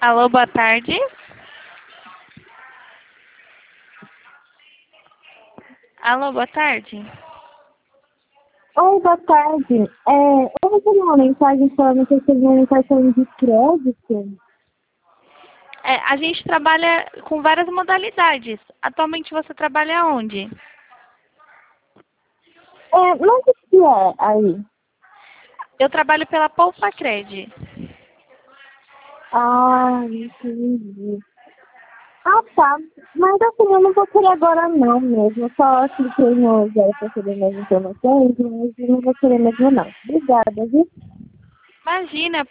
Alô, boa tarde. Alô, boa tarde. Oi, boa tarde. Eu recebi uma mensagem falando que eu recebi uma cartão de crédito. A gente trabalha com várias modalidades. Atualmente você trabalha onde? Mas o que é aí? Eu trabalho pela Poupa Cred. Ah, entendi. Ah, tá. Mas assim, eu não vou querer agora não mesmo. Eu só cliquei no zero para saber mais informações, mas eu não vou querer mesmo não. Obrigada, viu? Imagina,